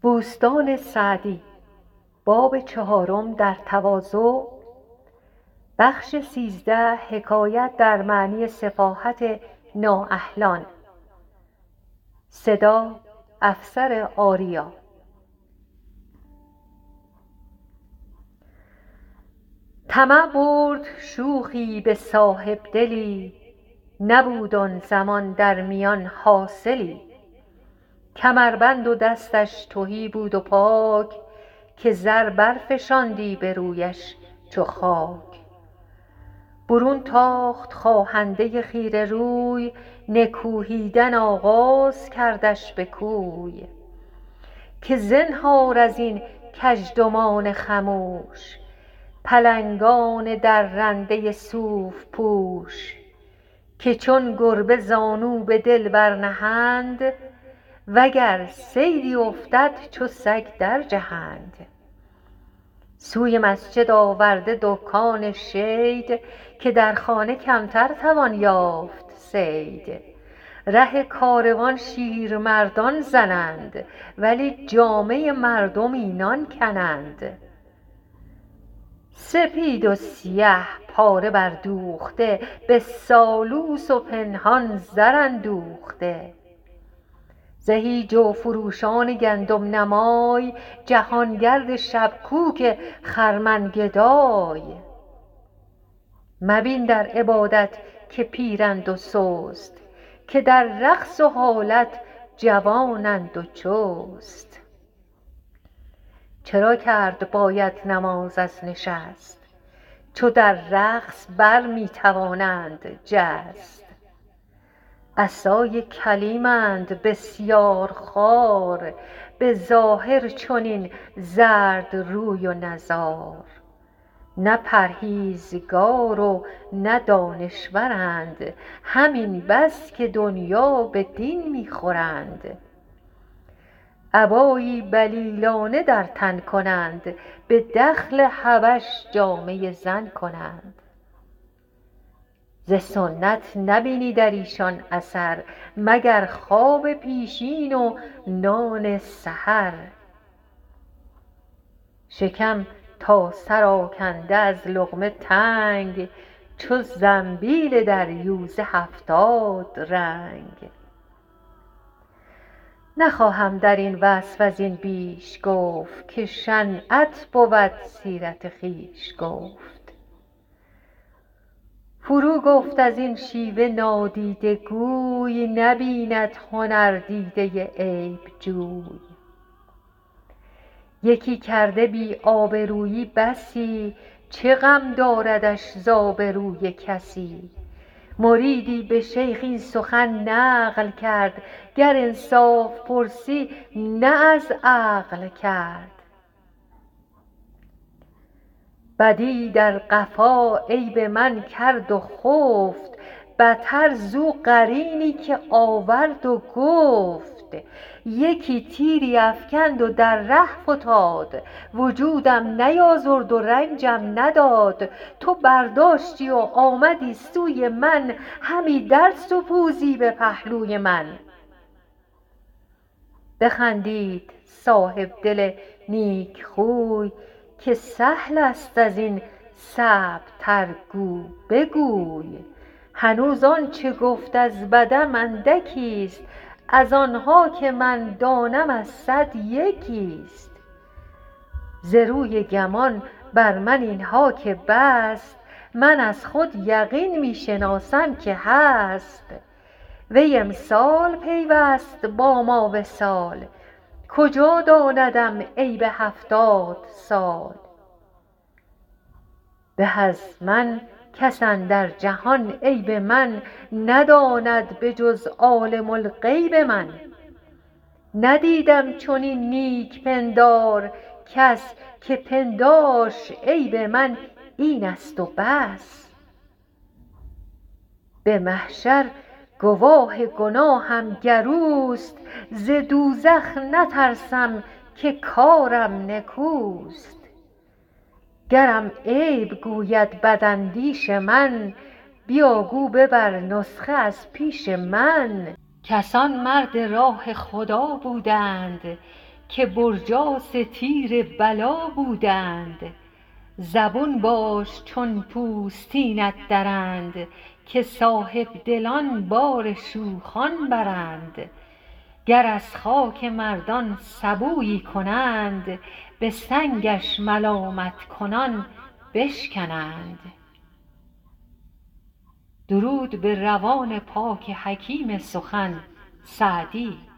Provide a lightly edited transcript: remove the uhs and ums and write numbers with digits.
باب 4 در تواضع، بخش 13 حکایت در معنی سفاهت نااهلان. صدا افسر آریا. طمع برد شوخی به صاحب دلی، نبود آن زمان در میان حاصلی. کمربند و دستش تهی بود و پاک، که زر برفشاندی به رویش چو خاک. برون تاخت خواهنده خیره روی، نکوهیدن آغاز کردش به کوی. که زنهار از این کژدمان خموش، پلنگان درنده صوف پوش. که چون گربه زانو به دل برنهند، وگر صیدی افتد چو سگ در جهند. سوی مسجد آورده دکان شید، که در خانه کمتر توان یافت صید. ره کاروان شیرمردان زنند، ولی جامه مردم اینان کنند. سپید و سیه پاره بردوخته، به سالوس و پنهان زر اندوخته. زهی جوفروشان گندم نمای، جهانگرد شبکوک خرمن گدای. مبین در عبادت که پیرند و سست، که در رقص و حالت جوانند و چست. چرا کرد باید نماز از نشست، چو در رقص بر می توانند جست. عصای کلیمند بسیار خوار، به ظاهر چنین زرد روی و نزار. نه پرهیزگار و نه دانشورند، همین بس که دنیا به دین می خورند. عبایی بلیلانه در تن کنند، به دخل حبش جامه زن کنند. ز سنت نبینی در ایشان اثر، مگر خواب پیشین و نان سحر. شکم تا سر آکنده از لقمه تنگ، چو زنبیل دریوزه 70 رنگ. نخواهم در این وصف از این بیش گفت، که شنعت بود سیرت خویش گفت. فرو گفت از این شیوه نادیده گوی، نبیند هنر دیده عیب جوی. یکی کرده بی آبرویی بسی، چه غم داردش ز آبروی کسی. مریدی به شیخ این سخن نقل کرد، گر انصاف پرسی نه از عقل کرد. بدی در قفا عیب من کرد و خفت، بتر زو قرینی که آورد و گفت. یکی تیری افکند و در ره فتاد، وجودم نیازرد و رنجم نداد. تو برداشتی و آمدی سوی من، همی در سپوزی به پهلوی من. بخندید صاحب دل نیک خوی، که سهل است از این صعب تر گو بگوی. هنوز آنچه گفت از بدم اندکیست، از آنها که من دانم از 100 یکیست. ز روی گمان بر من اینها که بست، من از خود یقین می شناسم که هست. وی امسال پیوست با ما وصال، کجا داندم عیب 70 سال. به از من کس اندر جهان عیب من نداند، به جز عالم الغیب من. ندیدم چنین نیک پندار کس، که پنداشت عیب من این است و بس. به محشر گواه گناهم گر اوست، ز دوزخ نترسم که کارم نکوست. گرم عیب گوید بداندیش من، بیا گو ببر نسخه از پیش من. کسان مرد راه خدا بودند، که برجاس تیر بلا بودند. زبون باش چون پوستینت درند، که صاحبدلان بار شوخان برند. گر از خاک مردان سبویی کنند، به سنگش ملامت کنان بشکنند. درود به روان پاک حکیم سخن سعدی.